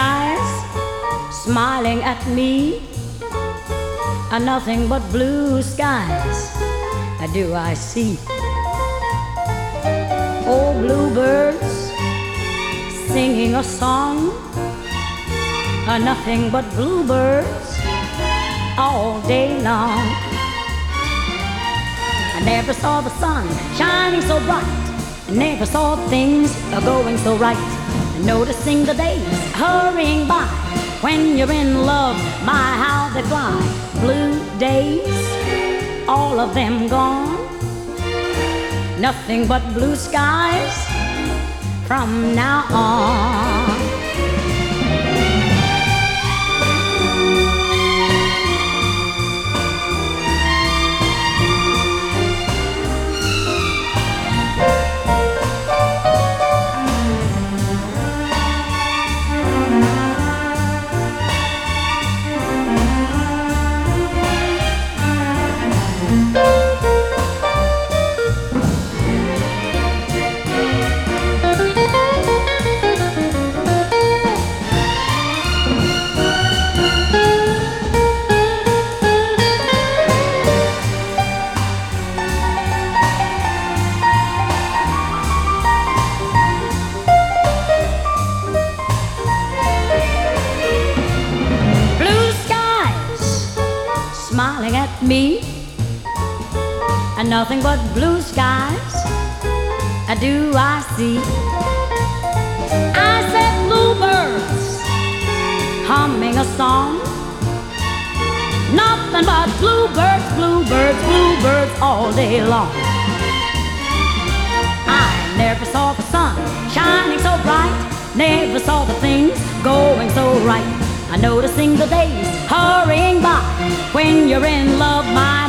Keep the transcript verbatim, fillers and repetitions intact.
skies smiling at me, and nothing but blue skies do I see. Oh, bluebirds singing a song, uh, nothing but bluebirds all day long. I never saw the sun shining so bright, I never saw things going so right. Noticing the days hurrying by, when you're in love, my how they fly. Blue days, all of them gone, nothing but blue skies from now on. Smiling at me, and nothing but blue skies do I see. I said bluebirds humming a song, nothing but bluebirds, bluebirds, bluebirds all day long. I never saw the sun shining so bright, never saw the things going so right. I noticing the days hurrying by, when you're in love, my